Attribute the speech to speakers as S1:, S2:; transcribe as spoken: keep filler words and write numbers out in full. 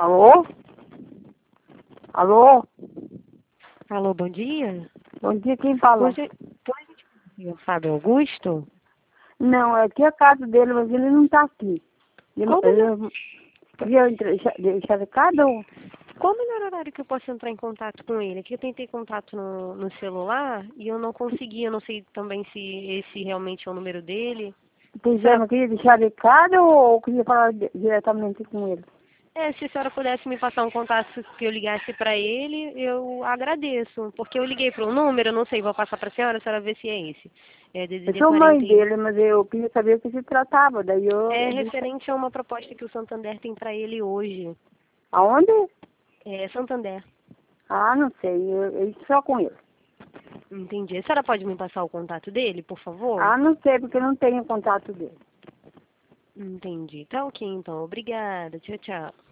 S1: Alô? Alô?
S2: Alô, bom dia.
S1: Bom dia, quem fala?
S2: Hoje, hoje o Fábio Augusto?
S1: Não, é aqui a casa dele, mas ele não está aqui. Ele,
S2: Qual o
S1: ele,
S2: melhor,
S1: podia deixar, deixar recado? ou-
S2: qual o melhor horário que eu posso entrar em contato com ele? Aqui eu tentei contato no, no celular e eu não consegui. Eu não sei também se esse realmente é o número dele.
S1: Pois é,
S2: Será-
S1: não queria deixar recado ou queria falar di- diretamente com ele?
S2: É, se a senhora pudesse me passar um contato que eu ligasse para ele, eu agradeço. Porque eu liguei para um número, eu não sei, vou passar para a senhora, a senhora vê se é esse. É
S1: Eu
S2: D D D
S1: sou mãe
S2: quarenta e um.
S1: dele, mas eu queria saber o que se tratava, daí eu...
S2: É
S1: eu disse,
S2: referente a uma proposta que o Santander tem para ele hoje.
S1: aonde?
S2: É Santander.
S1: Ah, não sei, eu, eu só com ele.
S2: Entendi. A senhora pode me passar o contato dele, por favor?
S1: Ah, não sei, porque eu não tenho contato dele.
S2: Entendi. Tá ok, então. Obrigada. Tchau, tchau.